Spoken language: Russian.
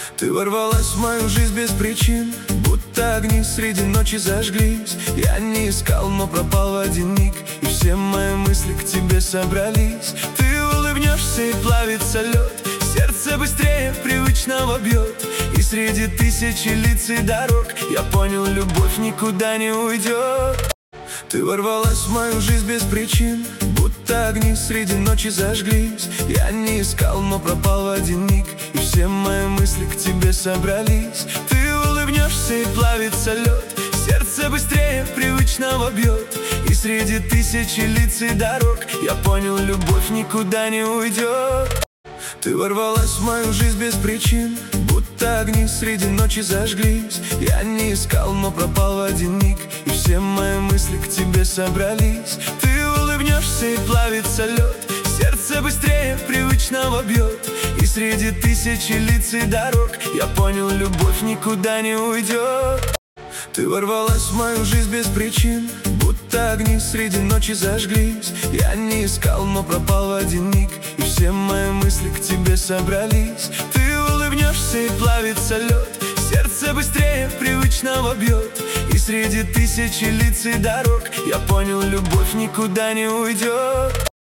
Ты ворвалась в мою жизнь без причин, будто огни среди ночи зажглись. Я не искал, но пропал в один миг, и все мои мысли к тебе собрались. Ты улыбнешься и плавится лед, сердце быстрее привычного бьет. И среди тысячи лиц и дорог я понял, любовь никуда не уйдет. Ты ворвалась в мою жизнь без причин, будто огни среди ночи зажглись. Я не искал, но пропал в один миг, и все мои мысли к тебе собрались. Ты улыбнешься и плавится лед, сердце быстрее привычного бьет. И среди тысячи лиц и дорог я понял, любовь никуда не уйдет. Ты ворвалась в мою жизнь без причин, будто огни среди ночи зажглись. Я не искал, но пропал в один миг, и все мои мысли к тебе собрались. Ты улыбнешься и плавится лед, сердце быстрее привычного бьет. И среди тысячи лиц и дорог я понял, любовь никуда не уйдет. Ты ворвалась в мою жизнь без причин, будто огни среди ночи зажглись. Я не искал, но пропал в один миг, и все мои мысли к тебе собрались. Ты улыбнешься и плавится лед, сердце быстрее привычного бьет. И среди тысячи лиц и дорог я понял, любовь никуда не уйдет.